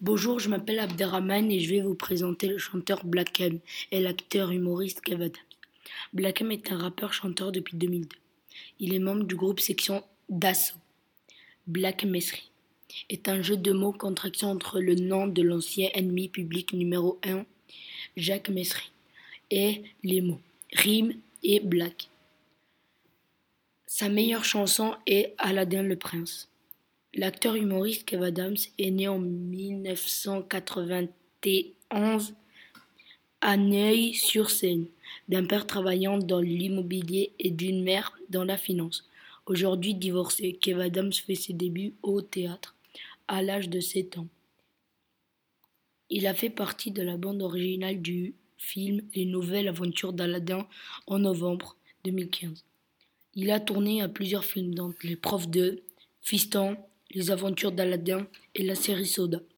Bonjour, je m'appelle Abderrahman et je vais vous présenter le chanteur Black M et l'acteur humoriste Kev Adams. Black M est un rappeur-chanteur depuis 2002. Il est membre du groupe section d'Assaut. Black Mesri est un jeu de mots contraction entre le nom de l'ancien ennemi public numéro 1, Jacques Mesri, et les mots rime et Black. Sa meilleure chanson est Aladdin le Prince. L'acteur humoriste Kev Adams est né en 1991 à Neuilly-sur-Seine, d'un père travaillant dans l'immobilier et d'une mère dans la finance. Aujourd'hui divorcé, Kev Adams fait ses débuts au théâtre à l'âge de 7 ans. Il a fait partie de la bande originale du film Les Nouvelles Aventures d'Aladin en novembre 2015. Il a tourné à plusieurs films dont Les Profs 2, Fiston, Les Aventures d'Aladin et la série Soda.